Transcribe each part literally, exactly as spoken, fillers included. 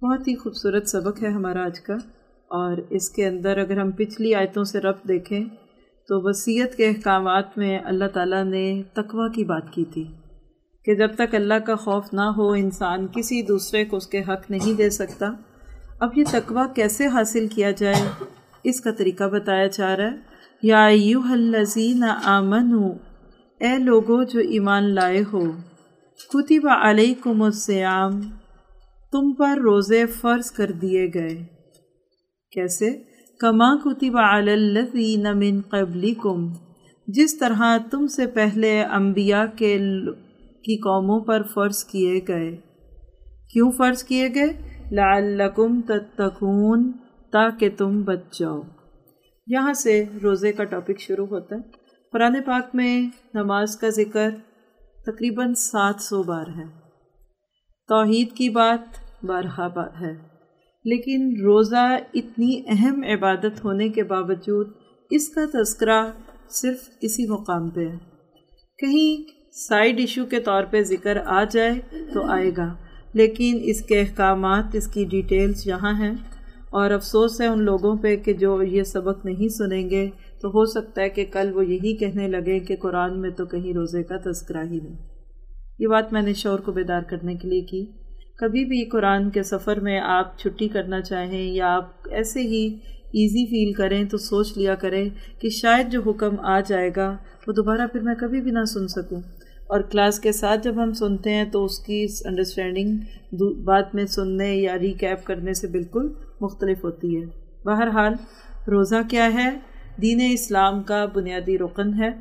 بہت ہی خوبصورت سبق ہے ہمارا آج کا، اور اس کے اندر اگر ہم پچھلی آیتوں سے ربط دیکھیں تو وصیت کے احکامات میں اللہ تعالیٰ نے تقوی کی بات کی تھی کہ جب تک اللہ کا خوف نہ ہو انسان کسی دوسرے کو اس کے حق نہیں دے سکتا۔ اب یہ تقوی کیسے حاصل کیا جائے اس کا طریقہ بتایا جا رہا ہے۔ یا ایھا الذین آمنوا، اے لوگو جو ایمان لائے ہو، کتب علیکم الصیام، تم پر روزے فرض کر دیے گئے۔ کیسے؟ کما کتب علی الذین من قبلکم، جس طرح تم سے پہلے انبیاء کے کی قوموں پر فرض کیے گئے۔ کیوں فرض کیے گئے؟ لعلکم تتقون، تاکہ تم بچ جاؤ۔ یہاں سے روزے کا ٹاپک شروع ہوتا ہے۔ قرآن پاک میں نماز کا ذکر تقریباً سات سو بار ہے، توحید کی بات بارہا بار ہے، لیکن روزہ اتنی اہم عبادت ہونے کے باوجود اس کا تذکرہ صرف اسی مقام پہ ہے۔ کہیں سائیڈ ایشو کے طور پہ ذکر آ جائے تو آئے گا، لیکن اس کے احکامات، اس کی ڈیٹیلز یہاں ہیں، اور افسوس ہے ان لوگوں پہ کہ جو یہ سبق نہیں سنیں گے تو ہو سکتا ہے کہ کل وہ یہی کہنے لگے کہ قرآن میں تو کہیں روزے کا تذکرہ ہی نہیں۔ یہ بات میں نے شعور کو بیدار کرنے کے لیے کی۔ کبھی بھی قرآن کے سفر میں آپ چھٹی کرنا چاہیں یا آپ ایسے ہی ایزی فیل کریں تو سوچ لیا کریں کہ شاید جو حکم آ جائے گا وہ دوبارہ پھر میں کبھی بھی نہ سن سکوں، اور کلاس کے ساتھ جب ہم سنتے ہیں تو اس کی انڈرسٹینڈنگ بعد میں سننے یا ریکیپ کرنے سے بالکل مختلف ہوتی ہے۔ بہرحال روزہ کیا ہے؟ دین اسلام کا بنیادی رکن ہے۔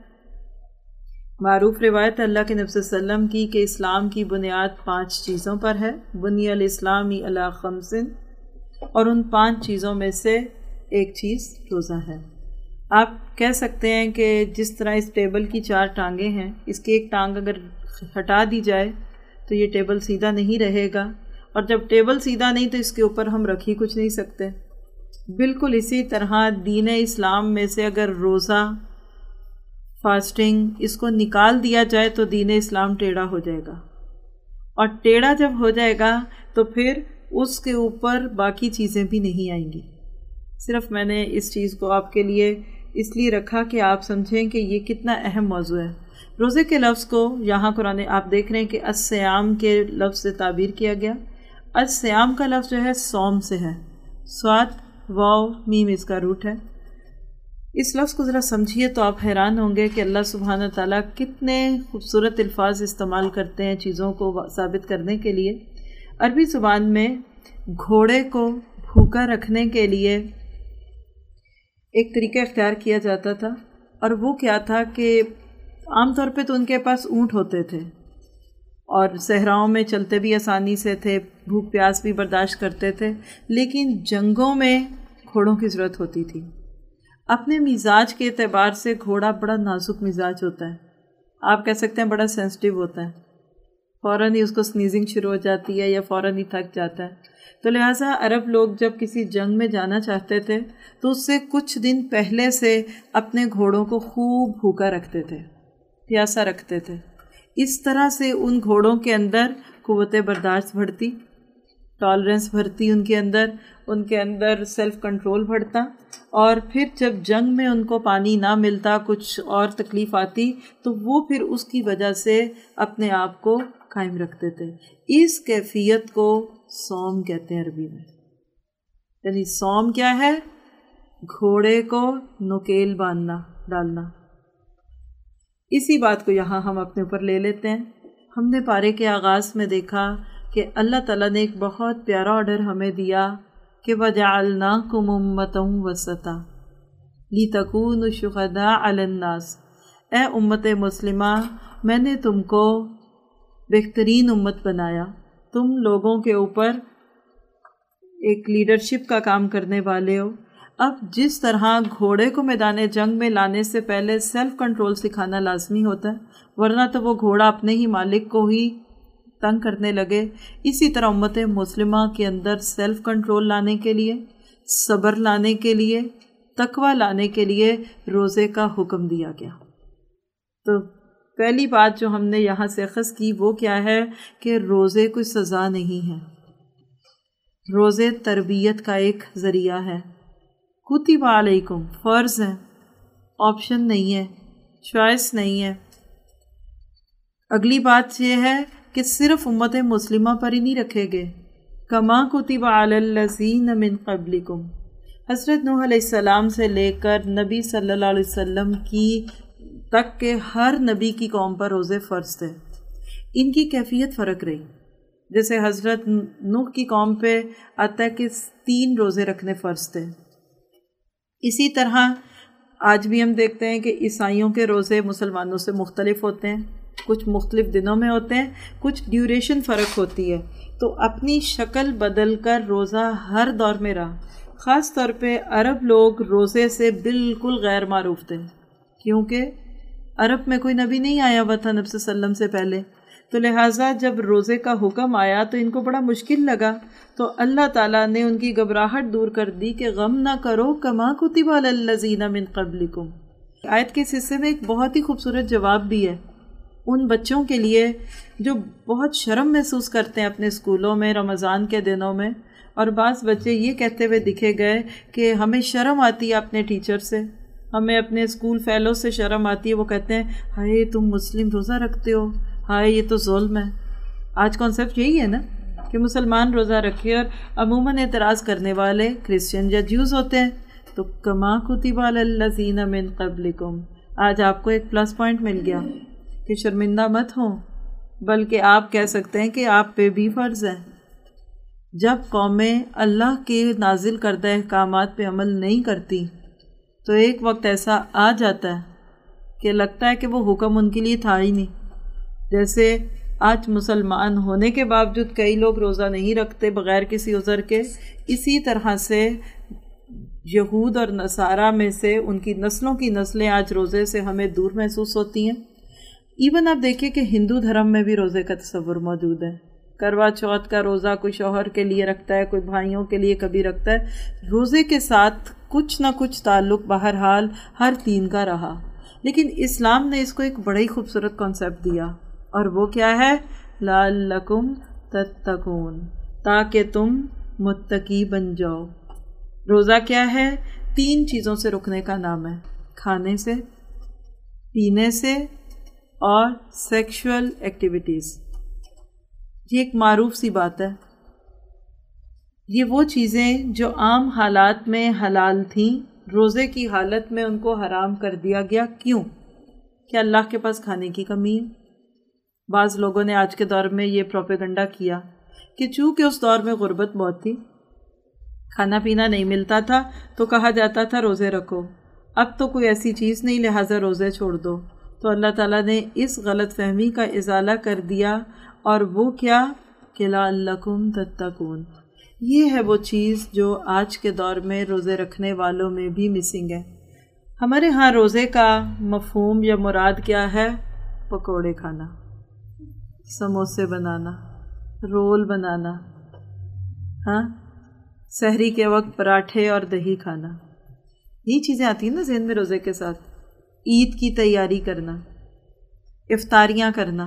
معروف روایت اللہ کے نبی صلی اللہ علیہ وسلم کی کہ اسلام کی بنیاد پانچ چیزوں پر ہے، بنی الاسلامی علی خمس، اور ان پانچ چیزوں میں سے ایک چیز روزہ ہے۔ آپ کہہ سکتے ہیں کہ جس طرح اس ٹیبل کی چار ٹانگیں ہیں، اس کی ایک ٹانگ اگر ہٹا دی جائے تو یہ ٹیبل سیدھا نہیں رہے گا، اور جب ٹیبل سیدھا نہیں تو اس کے اوپر ہم رکھ ہی کچھ نہیں سکتے۔ بالکل اسی طرح دین اسلام میں سے اگر روزہ، فاسٹنگ، اس کو نکال دیا جائے تو دین اسلام ٹیڑھا ہو جائے گا، اور ٹیڑھا جب ہو جائے گا تو پھر اس کے اوپر باقی چیزیں بھی نہیں آئیں گی۔ صرف میں نے اس چیز کو آپ کے لیے اس لیے رکھا کہ آپ سمجھیں کہ یہ کتنا اہم موضوع ہے۔ روزے کے لفظ کو یہاں قرآن آپ دیکھ رہے ہیں کہ الصیام کے لفظ سے تعبیر کیا گیا۔ الصیام کا لفظ جو ہے صوم سے ہے، صاد واو میم اس کا روٹ ہے۔ اس لفظ کو ذرا سمجھیے تو آپ حیران ہوں گے کہ اللہ سبحانہ تعالیٰ کتنے خوبصورت الفاظ استعمال کرتے ہیں چیزوں کو ثابت کرنے کے لیے۔ عربی زبان میں گھوڑے کو بھوکا رکھنے کے لیے ایک طریقہ اختیار کیا جاتا تھا، اور وہ کیا تھا کہ عام طور پہ تو ان کے پاس اونٹ ہوتے تھے اور صحراؤں میں چلتے بھی آسانی سے تھے، بھوک پیاس بھی برداشت کرتے تھے، لیکن جنگوں میں گھوڑوں کی ضرورت ہوتی تھی۔ اپنے مزاج کے اعتبار سے گھوڑا بڑا نازک مزاج ہوتا ہے، آپ کہہ سکتے ہیں بڑا سینسٹیو ہوتا ہے، فوراً ہی اس کو سنیزنگ شروع ہو جاتی ہے یا فوراً ہی تھک جاتا ہے۔ تو لہٰذا عرب لوگ جب کسی جنگ میں جانا چاہتے تھے تو اس سے کچھ دن پہلے سے اپنے گھوڑوں کو خوب بھوکا رکھتے تھے، پیاسا رکھتے تھے۔ اس طرح سے ان گھوڑوں کے اندر قوت برداشت بڑھتی، ٹالرنس بڑھتی، ان کے اندر ان کے اندر سیلف کنٹرول بڑھتا، اور پھر جب جنگ میں ان کو پانی نہ ملتا، کچھ اور تکلیف آتی، تو وہ پھر اس کی وجہ سے اپنے آپ کو قائم رکھتے تھے۔ اس کیفیت کو صوم کہتے ہیں عربی میں۔ یعنی صوم کیا ہے؟ گھوڑے کو نکیل باندھنا، ڈالنا۔ اسی بات کو یہاں ہم اپنے اوپر لے لیتے ہیں۔ ہم نے پارے کے آغاز میں دیکھا کہ اللہ تعالیٰ نے ایک بہت پیارا آرڈر ہمیں دیا کہ وَجَعَلْنَاكُمْ أُمَّةً وَسَطًا لِتَكُونُوا شُهَدَاءَ عَلَى النَّاسِ، اے امت مسلمہ، میں نے تم کو بہترین امت بنایا، تم لوگوں کے اوپر ایک لیڈرشپ کا کام کرنے والے ہو۔ اب جس طرح گھوڑے کو میدان جنگ میں لانے سے پہلے سیلف کنٹرول سکھانا لازمی ہوتا ہے، ورنہ تو وہ گھوڑا اپنے ہی مالک کو ہی تنگ کرنے لگے، اسی طرح امت مسلمہ کے اندر سیلف کنٹرول لانے کے لیے، صبر لانے کے لیے، تقوی لانے کے لیے روزے کا حکم دیا گیا۔ تو پہلی بات جو ہم نے یہاں سے اخذ کی وہ کیا ہے کہ روزے کوئی سزا نہیں ہے۔ روزے تربیت کا ایک ذریعہ ہے۔ کتب علیکم فرض ہے، آپشن نہیں ہے، چوائس نہیں ہے۔ اگلی بات یہ ہے کہ صرف امت مسلمہ پر ہی نہیں رکھے گئے، کما کتب علی الذین من قبلکم، حضرت نوح علیہ السلام سے لے کر نبی صلی اللہ علیہ وسلم کی تک کے ہر نبی کی قوم پر روزے فرض تھے۔ ان کی کیفیت فرق رہی، جیسے حضرت نوح کی قوم پہ آتا ہے کہ تین روزے رکھنے فرض تھے۔ اسی طرح آج بھی ہم دیکھتے ہیں کہ عیسائیوں کے روزے مسلمانوں سے مختلف ہوتے ہیں، کچھ مختلف دنوں میں ہوتے ہیں، کچھ ڈیوریشن فرق ہوتی ہے، تو اپنی شکل بدل کر روزہ ہر دور میں رہا۔ خاص طور پہ عرب لوگ روزے سے بالکل غیر معروف تھے، کیونکہ عرب میں کوئی نبی نہیں آیا ہوا تھا نبی صلی اللہ علیہ وسلم سے پہلے، تو لہٰذا جب روزے کا حکم آیا تو ان کو بڑا مشکل لگا، تو اللہ تعالیٰ نے ان کی گھبراہٹ دور کر دی کہ غم نہ کرو کما کتب علی الذین من قبلکم۔ آیت کے حصے میں ایک بہت ہی خوبصورت جواب بھی ہے ان بچوں کے لیے جو بہت شرم محسوس کرتے ہیں اپنے اسکولوں میں رمضان کے دنوں میں، اور بعض بچے یہ کہتے ہوئے دکھے گئے کہ ہمیں شرم آتی ہے اپنے ٹیچر سے، ہمیں اپنے اسکول فیلو سے شرم آتی ہے، وہ کہتے ہیں ہائے تم مسلم روزہ رکھتے ہو، ہائے یہ تو ظلم ہے۔ آج کانسیپٹ یہی ہے نا کہ مسلمان روزہ رکھے، اور عموماً اعتراض کرنے والے کرسچن یا جیوز ہوتے ہیں۔ تو کما کتب علی الذین من قبلکم، آج آپ کو ایک پلس پوائنٹ مل گیا کہ شرمندہ مت ہوں، بلکہ آپ کہہ سکتے ہیں کہ آپ پہ بھی فرض ہے۔ جب قومیں اللہ کے نازل کردہ احکامات پہ عمل نہیں کرتی تو ایک وقت ایسا آ جاتا ہے کہ لگتا ہے کہ وہ حکم ان کے لیے تھا ہی نہیں۔ جیسے آج مسلمان ہونے کے باوجود کئی لوگ روزہ نہیں رکھتے بغیر کسی عذر کے، اسی طرح سے یہود اور نصارہ میں سے ان کی نسلوں کی نسلیں آج روزے سے ہمیں دور محسوس ہوتی ہیں۔ ایون آپ دیکھیں کہ ہندو دھرم میں بھی روزے کا تصور موجود ہے۔ کروا چوتھ کا روزہ کوئی شوہر کے لیے رکھتا ہے، کوئی بھائیوں کے لیے کبھی رکھتا ہے۔ روزے کے ساتھ کچھ نہ کچھ تعلق بہرحال ہر تین کا رہا، لیکن اسلام نے اس کو ایک بڑا ہی خوبصورت کانسیپٹ دیا، اور وہ کیا ہے؟ لعلکم تتقون، تاکہ تم متقی بن جاؤ۔ روزہ کیا ہے؟ تین چیزوں سے رکنے کا نام ہے، کھانے سے، پینے سے اور سیکشول ایکٹیویٹیز۔ یہ ایک معروف سی بات ہے، یہ وہ چیزیں جو عام حالات میں حلال تھیں، روزے کی حالت میں ان کو حرام کر دیا گیا۔ کیوں؟ کہ اللہ کے پاس کھانے کی کمی ہے۔ بعض لوگوں نے آج کے دور میں یہ پروپیگنڈا کیا کہ چونکہ اس دور میں غربت بہت تھی، کھانا پینا نہیں ملتا تھا، تو کہا جاتا تھا روزے رکھو، اب تو کوئی ایسی چیز نہیں لہٰذا روزے چھوڑ دو۔ تو اللہ تعالیٰ نے اس غلط فہمی کا ازالہ کر دیا، اور وہ کیا کہ لعلکم تتقون۔ یہ ہے وہ چیز جو آج کے دور میں روزے رکھنے والوں میں بھی مسنگ ہے۔ ہمارے ہاں روزے کا مفہوم یا مراد کیا ہے؟ پکوڑے کھانا، سموسے بنانا، رول بنانا، ہاں سحری کے وقت پراٹھے اور دہی کھانا، یہ چیزیں آتی ہیں نا ذہن میں روزے کے ساتھ۔ عید کی تیاری کرنا، افطاریاں کرنا،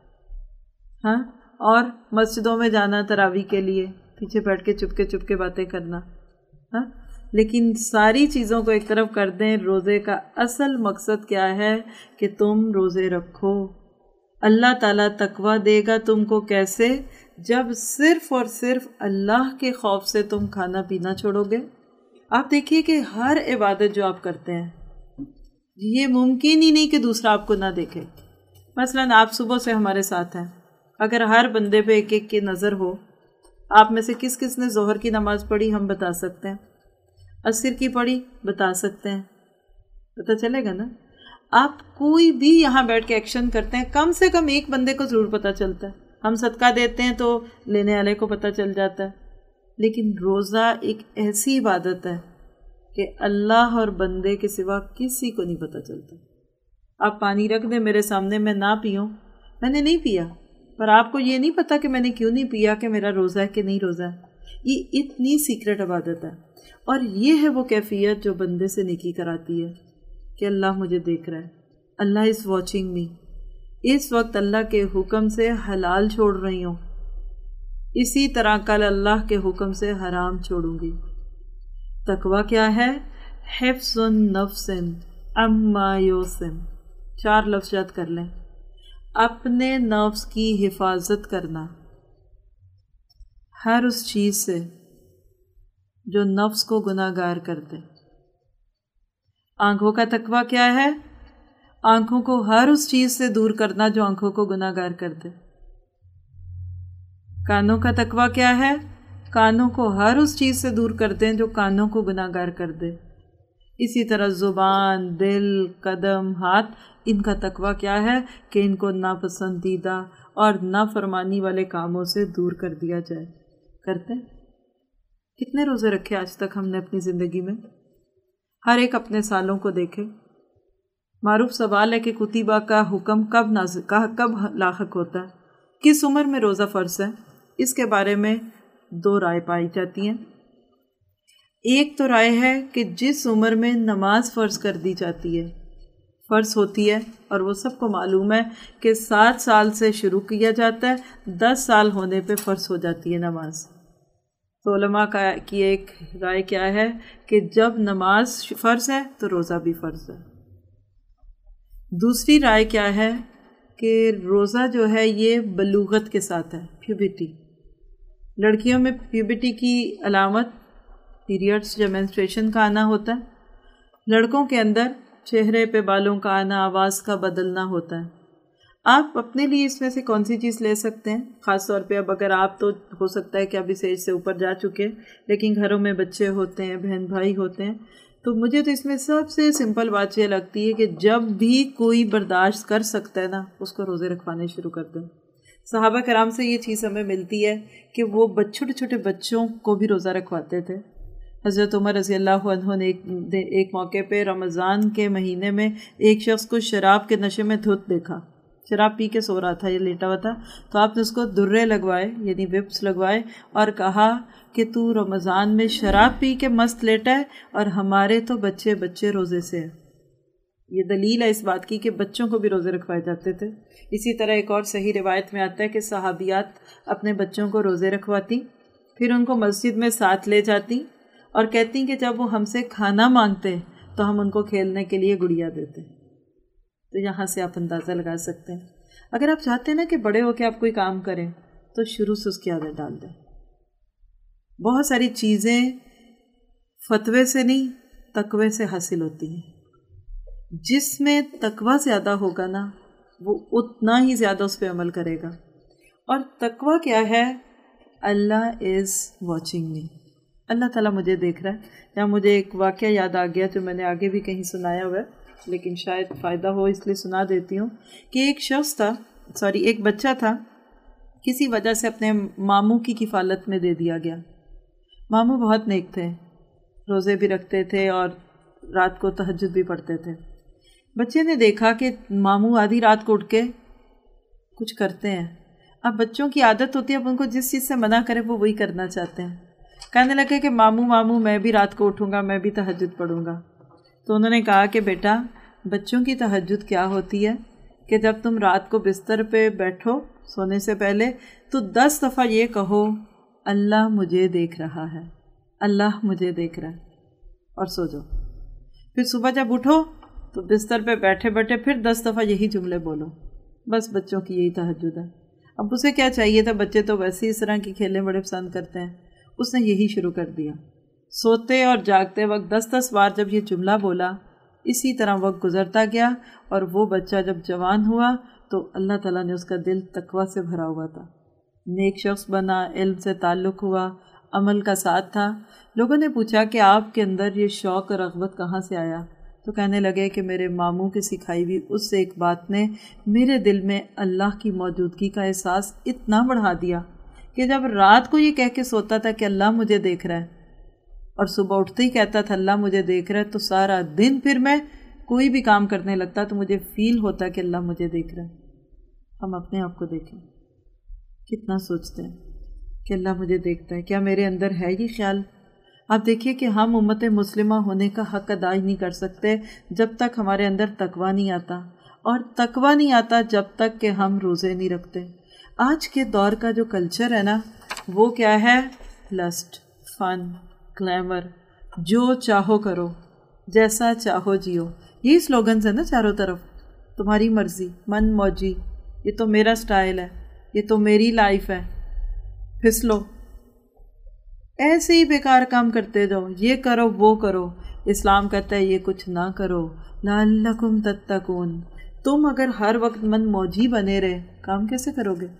ہاں اور مسجدوں میں جانا تراویح کے لیے، پیچھے بیٹھ کے چپ کے چپ کے باتیں کرنا، ہاں لیکن ساری چیزوں کو ایک طرف کر دیں۔ روزے کا اصل مقصد کیا ہے کہ تم روزے رکھو۔ اللہ تعالیٰ تقویٰ دے گا تم کو کیسے؟ جب صرف اور صرف اللہ کے خوف سے تم کھانا پینا چھوڑو گے۔ آپ دیکھیے کہ ہر عبادت جو آپ کرتے ہیں یہ ممکن ہی نہیں کہ دوسرا آپ کو نہ دیکھے۔ مثلاً آپ صبح سے ہمارے ساتھ ہیں، اگر ہر بندے پہ ایک ایک کی نظر ہو، آپ میں سے کس کس نے ظہر کی نماز پڑھی ہم بتا سکتے ہیں، عصر کی پڑھی بتا سکتے ہیں، پتہ چلے گا نا۔ آپ کوئی بھی یہاں بیٹھ کے ایکشن کرتے ہیں، کم سے کم ایک بندے کو ضرور پتہ چلتا ہے۔ ہم صدقہ دیتے ہیں تو لینے والے کو پتہ چل جاتا ہے، لیکن روزہ ایک ایسی عبادت ہے کہ اللہ اور بندے کے سوا کسی کو نہیں پتہ چلتا۔ آپ پانی رکھ دیں میرے سامنے، میں نہ پیوں، میں نے نہیں پیا، پر آپ کو یہ نہیں پتا کہ میں نے کیوں نہیں پیا، کہ میرا روزہ ہے کہ نہیں روزہ ہے۔ یہ اتنی سیکرٹ عبادت ہے، اور یہ ہے وہ کیفیت جو بندے سے نیکی کراتی ہے کہ اللہ مجھے دیکھ رہا ہے، اللہ از واچنگ می۔ اس وقت اللہ کے حکم سے حلال چھوڑ رہی ہوں، اسی طرح کل اللہ کے حکم سے حرام چھوڑوں گی۔ تقوی کیا ہے؟ حفظ النفس اما یوسم، چار لفظ یاد کر لیں۔ اپنے نفس کی حفاظت کرنا ہر اس چیز سے جو نفس کو گناہ گار کر دے۔ آنکھوں کا تقوی کیا ہے؟ آنکھوں کو ہر اس چیز سے دور کرنا جو آنکھوں کو گناہ گار کر دے۔ کانوں کا تقوی کیا ہے؟ کانوں کو ہر اس چیز سے دور کر دیں جو کانوں کو گناہ گار کر دے۔ اسی طرح زبان، دل، قدم، ہاتھ، ان کا تقوی کیا ہے کہ ان کو ناپسندیدہ اور نافرمانی والے کاموں سے دور کر دیا جائے۔ کرتے ہیں؟ کتنے روزے رکھے آج تک ہم نے اپنی زندگی میں؟ ہر ایک اپنے سالوں کو دیکھے۔ معروف سوال ہے کہ کتبہ کا حکم کب نازل کب لاحق ہوتا ہے، کس عمر میں روزہ فرض ہے؟ اس کے بارے میں دو رائے پائی جاتی ہیں۔ ایک تو رائے ہے کہ جس عمر میں نماز فرض کر دی جاتی ہے، فرض ہوتی ہے، اور وہ سب کو معلوم ہے کہ سات سال سے شروع کیا جاتا ہے، دس سال ہونے پہ فرض ہو جاتی ہے نماز۔ تو علماء کا کی ایک رائے کیا ہے کہ جب نماز فرض ہے تو روزہ بھی فرض ہے۔ دوسری رائے کیا ہے کہ روزہ جو ہے یہ بلوغت کے ساتھ ہے، پیوبرٹی۔ لڑکیوں میں پیوبرٹی کی علامت پیریڈس یا مینسٹریشن کا آنا ہوتا ہے، لڑکوں کے اندر چہرے پہ بالوں کا آنا، آواز کا بدلنا ہوتا ہے۔ آپ اپنے لیے اس میں سے کون سی چیز لے سکتے ہیں؟ خاص طور پہ اب اگر آپ تو ہو سکتا ہے کہ اب اس ایج سے اوپر جا چکے، لیکن گھروں میں بچے ہوتے ہیں، بہن بھائی ہوتے ہیں، تو مجھے تو اس میں سب سے سمپل بات یہ لگتی ہے کہ جب بھی کوئی برداشت کر سکتا ہے نا، اس کو روزے رکھوانے شروع کر دیں۔ صحابہ کرام سے یہ چیز ہمیں ملتی ہے کہ وہ چھوٹے چھوٹے بچوں کو بھی روزہ رکھواتے تھے۔ حضرت عمر رضی اللہ عنہ نے ایک ایک موقع پہ رمضان کے مہینے میں ایک شخص کو شراب کے نشے میں دھت دیکھا، شراب پی کے سو رہا تھا یا لیٹا ہوا تھا، تو آپ نے اس کو درے لگوائے، یعنی وپس لگوائے، اور کہا کہ تو رمضان میں شراب پی کے مست لیٹا ہے اور ہمارے تو بچے بچے روزے سے ہیں۔ یہ دلیل ہے اس بات کی کہ بچوں کو بھی روزے رکھوائے جاتے تھے۔ اسی طرح ایک اور صحیح روایت میں آتا ہے کہ صحابیات اپنے بچوں کو روزے رکھواتی، پھر ان کو مسجد میں ساتھ لے جاتی اور کہتی کہ جب وہ ہم سے کھانا مانگتے تو ہم ان کو کھیلنے کے لیے گڑیا دیتے۔ تو یہاں سے آپ اندازہ لگا سکتے ہیں، اگر آپ چاہتے ہیں نا کہ بڑے ہو کے آپ کوئی کام کریں تو شروع سے اس کی عادت ڈال دیں۔ بہت ساری چیزیں فتوے سے نہیں، تقوی سے حاصل ہوتی ہیں۔ جس میں تقوی زیادہ ہوگا نا، وہ اتنا ہی زیادہ اس پہ عمل کرے گا۔ اور تقوی کیا ہے؟ اللہ از واچنگ می، اللہ تعالیٰ مجھے دیکھ رہا ہے۔ یا مجھے ایک واقعہ یاد آ گیا جو میں نے آگے بھی کہیں سنایا ہوا ہے، لیکن شاید فائدہ ہو اس لیے سنا دیتی ہوں، کہ ایک شخص تھا، سوری ایک بچہ تھا، کسی وجہ سے اپنے ماموں کی کفالت میں دے دیا گیا۔ ماموں بہت نیک تھے، روزے بھی رکھتے تھے اور رات کو تہجد بھی پڑھتے تھے۔ بچے نے دیکھا کہ ماموں آدھی رات کو اٹھ کے کچھ کرتے ہیں۔ اب بچوں کی عادت ہوتی ہے، اب ان کو جس چیز سے منع کرے وہ وہی کرنا چاہتے ہیں۔ کہنے لگے کہ ماموں ماموں میں بھی رات کو اٹھوں گا، میں بھی تہجد پڑھوں گا۔ تو انہوں نے کہا کہ بیٹا، بچوں کی تہجد کیا ہوتی ہے کہ جب تم رات کو بستر پہ بیٹھو سونے سے پہلے تو دس دفعہ یہ کہو، اللہ مجھے دیکھ رہا ہے، اللہ مجھے دیکھ رہا ہے، اور سو جاؤ۔ پھر صبح جب اٹھو تو بستر پہ بیٹھے بیٹھے پھر دس دفعہ یہی جملے بولو۔ بس بچوں کی یہی تہجد ہے۔ اب اسے کیا چاہیے تھا، بچے تو ویسے ہی اس طرح کی کھیلیں بڑے پسند کرتے ہیں، اس نے یہی شروع کر دیا۔ سوتے اور جاگتے وقت دس دس بار جب یہ جملہ بولا، اسی طرح وقت گزرتا گیا، اور وہ بچہ جب جوان ہوا تو اللہ تعالیٰ نے اس کا دل تقوی سے بھرا ہوا تھا، نیک شخص بنا، علم سے تعلق ہوا، عمل کا ساتھ تھا۔ لوگوں نے پوچھا کہ آپ کے اندر یہ شوق اور رغبت کہاں سے آیا؟ تو کہنے لگے کہ میرے ماموں کی سکھائی ہوئی اس ایک بات نے میرے دل میں اللہ کی موجودگی کا احساس اتنا بڑھا دیا کہ جب رات کو یہ کہہ کے سوتا تھا کہ اللہ مجھے دیکھ رہا ہے، اور صبح اٹھتے ہی کہتا تھا اللہ مجھے دیکھ رہا ہے، تو سارا دن پھر میں کوئی بھی کام کرنے لگتا تو مجھے فیل ہوتا کہ اللہ مجھے دیکھ رہا ہے۔ ہم اپنے آپ کو دیکھیں، کتنا سوچتے ہیں کہ اللہ مجھے دیکھتا ہے، کیا میرے اندر ہے یہ خیال؟ آپ دیکھیے کہ ہم امت مسلمہ ہونے کا حق ادا ہی نہیں کر سکتے جب تک ہمارے اندر تقویٰ نہیں آتا، اور تقویٰ نہیں آتا جب تک کہ ہم روزے نہیں رکھتے۔ آج کے دور کا جو کلچر ہے نا، وہ کیا ہے؟ لسٹ، فن، گلیمر، جو چاہو کرو، جیسا چاہو جیو. یہی سلوگنز ہیں نا چاروں طرف. تمہاری مرضی، من موجی، یہ تو میرا سٹائل ہے، یہ تو میری لائف ہے، پھسلو. ایسے ہی بیکار کام کرتے جاؤ، یہ کرو وہ کرو. اسلام کہتا ہے یہ کچھ نہ کرو. لعلکم تتقون. تم اگر ہر وقت من موجی بنے رہے، کام کیسے کرو گے؟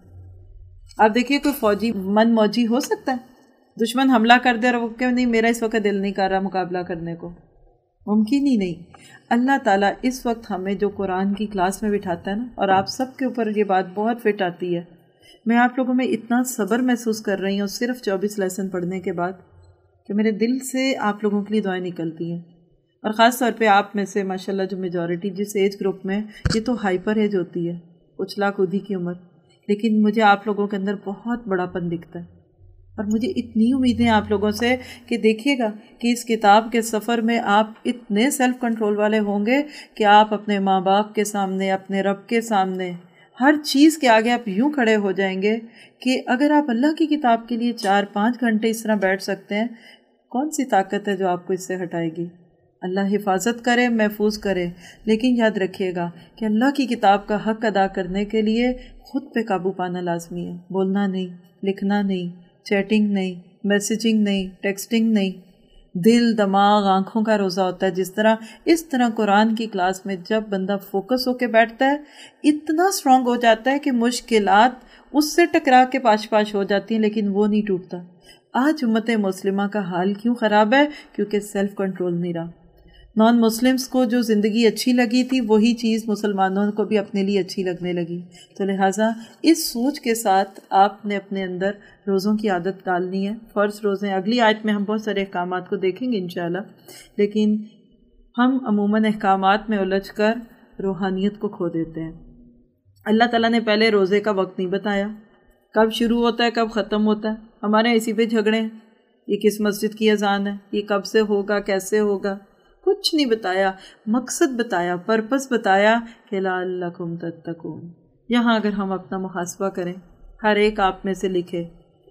آپ دیکھیے کوئی فوجی من موجی ہو سکتا ہے؟ دشمن حملہ کر دے اور وہ کہ نہیں میرا اس وقت دل نہیں کر رہا مقابلہ کرنے کو، ممکن ہی نہیں. اللہ تعالیٰ اس وقت ہمیں جو قرآن کی کلاس میں بٹھاتا ہے نا، اور آپ سب کے اوپر یہ بات بہت فٹ آتی ہے. میں آپ لوگوں میں اتنا صبر محسوس کر رہی ہوں صرف چوبیس لیسن پڑھنے کے بعد کہ میرے دل سے آپ لوگوں کے لیے دعائیں نکلتی ہیں. اور خاص طور پہ آپ میں سے ماشاءاللہ جو میجورٹی جس ایج گروپ میں، یہ تو ہائپر ایج ہوتی ہے، اچھلا کودی کی عمر، لیکن مجھے آپ لوگوں کے اندر بہت بڑا پن دکھتا ہے. اور مجھے اتنی امیدیں آپ لوگوں سے کہ دیکھیے گا کہ اس کتاب کے سفر میں آپ اتنے سیلف کنٹرول والے ہوں گے کہ آپ اپنے ماں باپ کے سامنے، اپنے رب کے سامنے، ہر چیز کے آگے آپ یوں کھڑے ہو جائیں گے کہ اگر آپ اللہ کی کتاب کے لیے چار پانچ گھنٹے اس طرح بیٹھ سکتے ہیں، کون سی طاقت ہے جو آپ کو اس سے ہٹائے گی؟ اللہ حفاظت کرے، محفوظ کرے. لیکن یاد رکھیے گا کہ اللہ کی کتاب کا حق ادا کرنے کے لیے خود پہ قابو پانا لازمی ہے. بولنا نہیں، لکھنا نہیں، چیٹنگ نہیں، میسیجنگ نہیں، ٹیکسٹنگ نہیں. دل، دماغ، آنکھوں کا روزہ ہوتا ہے. جس طرح اس طرح قرآن کی کلاس میں جب بندہ فوکس ہو کے بیٹھتا ہے، اتنا سٹرونگ ہو جاتا ہے کہ مشکلات اس سے ٹکرا کے پاش پاش ہو جاتی ہیں لیکن وہ نہیں ٹوٹتا. آج امت مسلمہ کا حال کیوں خراب ہے؟ کیونکہ سیلف کنٹرول نہیں رہا. نان مسلمز کو جو زندگی اچھی لگی تھی وہی چیز مسلمانوں کو بھی اپنے لیے اچھی لگنے لگی. تو لہٰذا اس سوچ کے ساتھ آپ نے اپنے اندر روزوں کی عادت ڈالنی ہے. فرض روزے اگلی آیت میں ہم بہت سارے احکامات کو دیکھیں گے انشاءاللہ، لیکن ہم عموماً احکامات میں الجھ کر روحانیت کو کھو دیتے ہیں. اللہ تعالیٰ نے پہلے روزے کا وقت نہیں بتایا، کب شروع ہوتا ہے کب ختم ہوتا ہے. ہمارے اسی پہ جھگڑے ہیں، یہ کس مسجد کی اذان ہے، یہ کب سے ہوگا، کیسے ہوگا، کچھ نہیں بتایا. مقصد بتایا، پرپس بتایا کہ لعلکم تتقون. یہاں اگر ہم اپنا محاسبہ کریں، ہر ایک آپ میں سے لکھے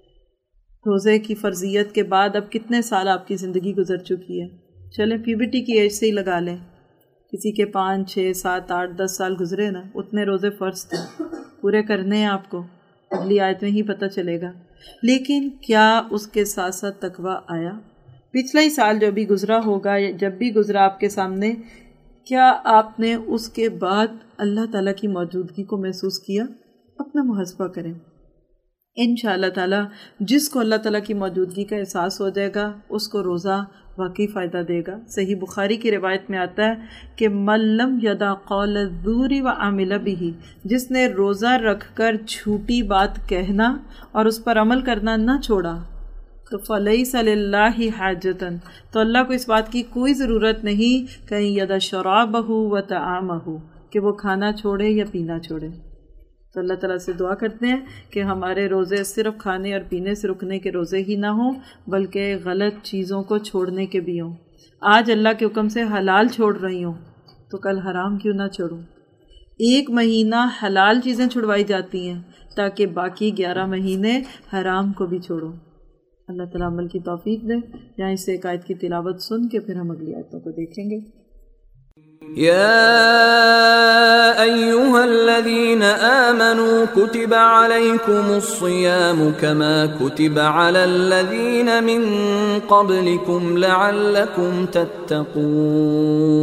روزے کی فرضیت کے بعد اب کتنے سال آپ کی زندگی گزر چکی ہے. چلیں پیوبرٹی کی ایج سے ہی لگا لیں، کسی کے پانچ چھ سات آٹھ دس سال گزرے نا، اتنے روزے فرض تھے، پورے کرنے ہیں آپ کو. اگلی آیت میں ہی پتہ چلے گا. لیکن کیا اس کے ساتھ ساتھ تقویٰ آیا؟ پچھلا ہی سال جو بھی گزرا ہوگا، جب بھی گزرا آپ کے سامنے، کیا آپ نے اس کے بعد اللہ تعالیٰ کی موجودگی کو محسوس کیا؟ اپنا محاسبہ کریں. انشاءاللہ تعالیٰ جس کو اللہ تعالیٰ کی موجودگی کا احساس ہو جائے گا اس کو روزہ واقعی فائدہ دے گا. صحیح بخاری کی روایت میں آتا ہے کہ من لم یدع قول الزور وعمل به، جس نے روزہ رکھ کر جھوٹی بات کہنا اور اس پر عمل کرنا نہ چھوڑا، تو فلیس للہ حاجتن، تو اللہ کو اس بات کی کوئی ضرورت نہیں کہ یدع شرابہ وطعامہ، کہ وہ کھانا چھوڑے یا پینا چھوڑے. تو اللہ تعالیٰ سے دعا کرتے ہیں کہ ہمارے روزے صرف کھانے اور پینے سے رکنے کے روزے ہی نہ ہوں بلکہ غلط چیزوں کو چھوڑنے کے بھی ہوں. آج اللہ کے حکم سے حلال چھوڑ رہی ہوں تو کل حرام کیوں نہ چھوڑوں. ایک مہینہ حلال چیزیں چھڑوائی جاتی ہیں تاکہ باقی گیارہ مہینے حرام کو بھی چھوڑو. اللہ تعالیٰ عمل کی توفیق دے. یہاں سے ایک آیت کی تلاوت سن کے پھر ہم اگلی آیتوں کو دیکھیں گے. يا أيها الذين آمنوا كتب عليكم الصيام كما كتب على الذين من قبلكم لعلكم تتقون.